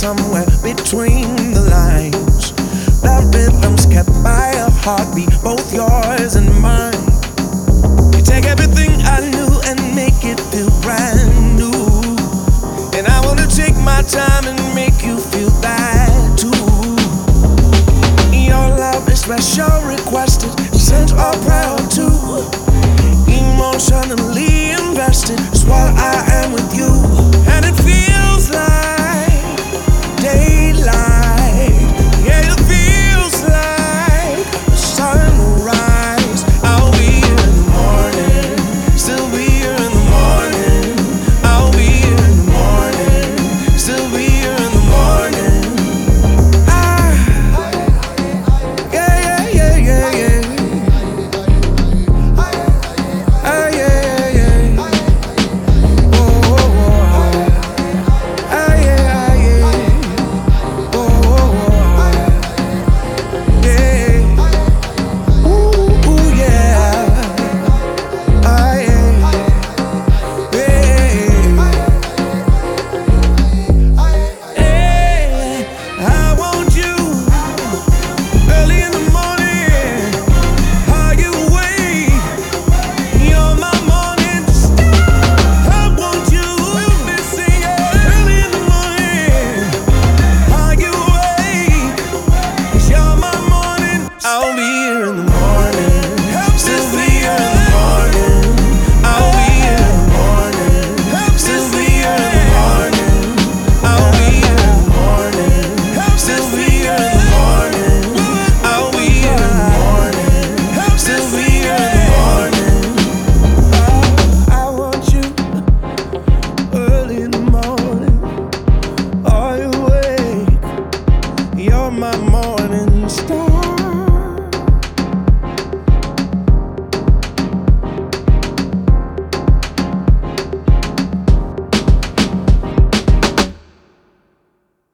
somewhere between the lines. The rhythm's kept by a heartbeat, both yours and mine. You take everything I knew and make it feel brand new. And I wanna take my time and make you feel that too. Your love is special, requested, sent or proud to. Emotionally invested is what I am with you. And it feels like daylight. Yeah, it feels like the sun will rise. I'll be here in the morning, still be here in the morning. I'll be here in the morning, still be here in the morning. Yeah, yeah, yeah, yeah, yeah. I'll be here in the morning, still be here in the morning. I'll be here in the morning, still be here in the morning. I'll be here in the morning, still be here in the morning. I'll be here in the morning, still be here in the morning. I want you early in the morning. Are you awake? You're my morning star.